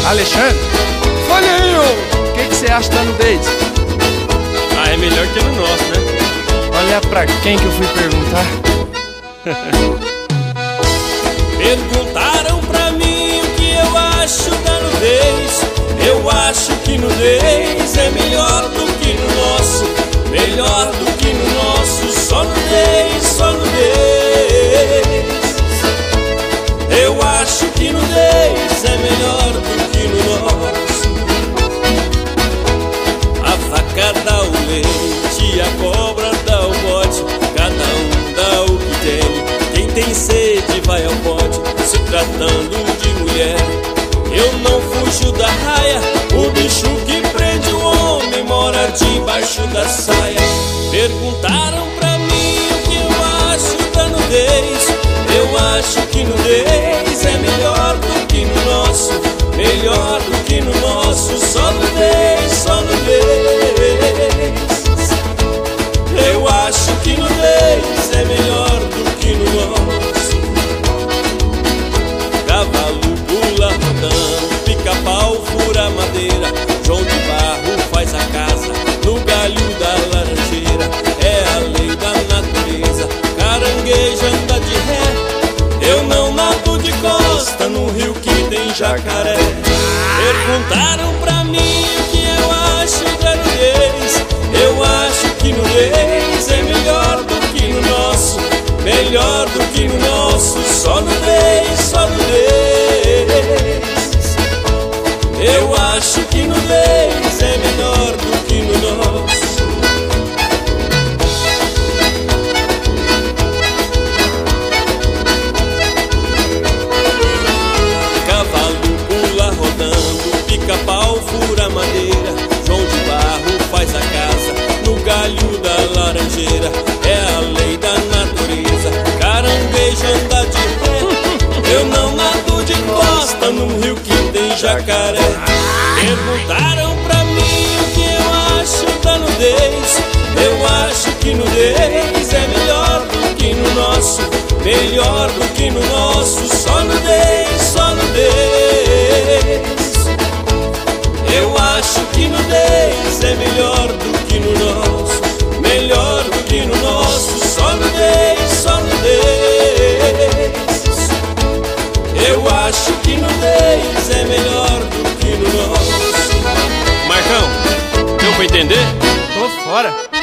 Alexandre, olha aí, o que você acha da nudez? Ah, é melhor que no nosso, né? Olha pra quem que eu fui perguntar. Perguntaram pra mim o que eu acho da nudez. Eu acho que nudez é melhor do que no nosso. Melhor do que no nosso. Só nudez, só nudez. Eu acho que nudez é melhor do que no nosso. A vaca dá o leite, a cobra dá o bote. Cada um dá o que tem. Quem tem sede vai ao pote. Se tratando de mulher, eu não fujo da raia. O bicho que prende o homem mora debaixo da saia. Perguntaram pra mim o que eu acho da nudez. Eu acho que nudez é melhor do que no nosso. Melhor do que no nosso. Só nudez, só nudez. Eu acho que nudez é melhor do que no nosso. Cavalo pula rodando, pica-pau fura madeira. João de Barro faz a casa no galho da laranjeira. É a lei da natureza, caranguejo anda de ré. Eu não nado de costa no rio que tem jacaré. Perguntaram pra mim o que eu acho da nudez. Eu acho que nudez é melhor do que no nosso. Melhor do que no nosso. Só nudez, só nudez. Eu acho que nudez é melhor do que no nosso. Cavalo pula rodando, pica-pau fura madeira. João de Barro faz a casa no galho da laranjeira. É a lei da natureza, caranguejo anda de ré. Eu não nado de costa no rio que tem jacaré. Perguntaram pra mim o que eu acho da nudez. Eu acho que nudez é melhor do que no nosso. Melhor do que no nosso. Só nudez, só nudez. Eu acho que nudez é melhor do que no nosso. Melhor do que no nosso. Só nudez, só nudez. Eu acho que nudez é melhor do que no nosso. Marcão, deu pra entender? Tô fora.